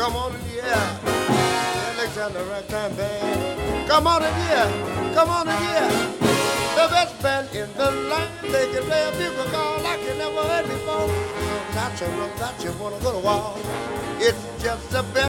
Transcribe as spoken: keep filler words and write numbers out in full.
Come on in here. Alexander Ragtime Band. Come on in here. Come on in here. The best band in the land. They can play a bugle call like you never heard before. Natural that you wanna go to war. It's just the best.